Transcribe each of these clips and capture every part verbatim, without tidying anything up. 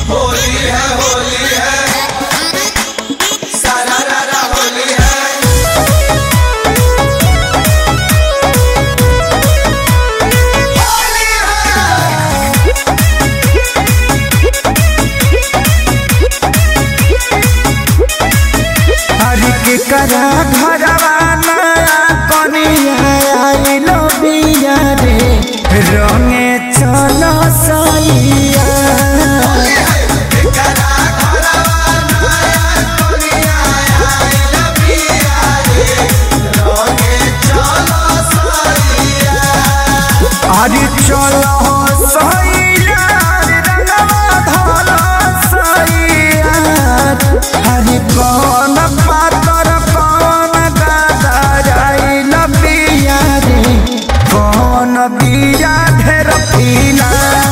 होली है होली है सारा रारा होली है। करा घरवा नया कनिया आइलो बिया रे रंगे चलो सैया अरे चलो सैया रंगवा धलो सैया अरे कौन पातर कौन गादराइल बिया रे कौन बिया ढेर पीला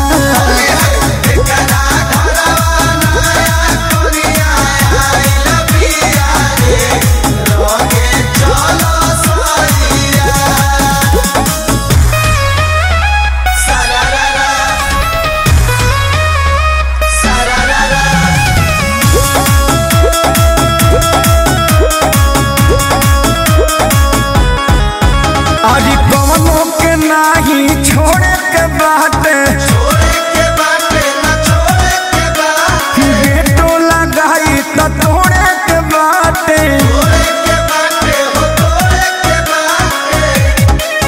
अरे कौनो के नाही छोड़े के बाटे छोड़े के बाटे ना छोड़े के बाटे बेटो लगाई तो तोड़े के बाटे तोड़े के बाटे हो तोड़े के बाटे।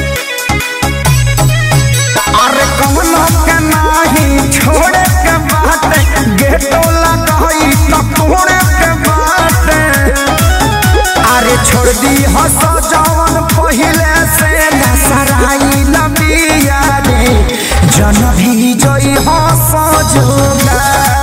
अरे कौनो के नाही छोड़े के बाटे बेटो लगाई तो तोड़े के बाटे अरे छोड़ दी हंस जवन पहिले से नसराई लबिया रे जन भी जोई हंस जोगा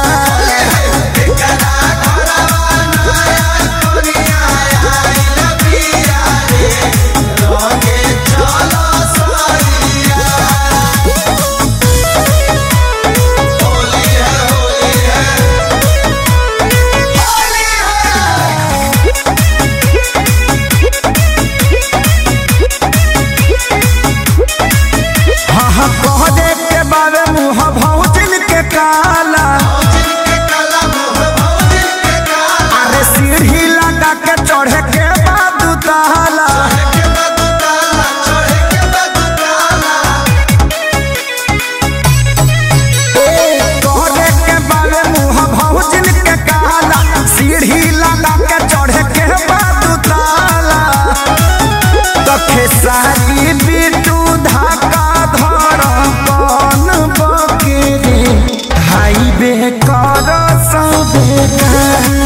काला अरे सीढ़ी लगा के चढ़े के बाद ताला कहने के बारे मुँह भौजिन के काला सीढ़ी लगा के चढ़े के बाद ताला तो खेसारी बिटू धाका धर कौन बके हाईवे कर सबे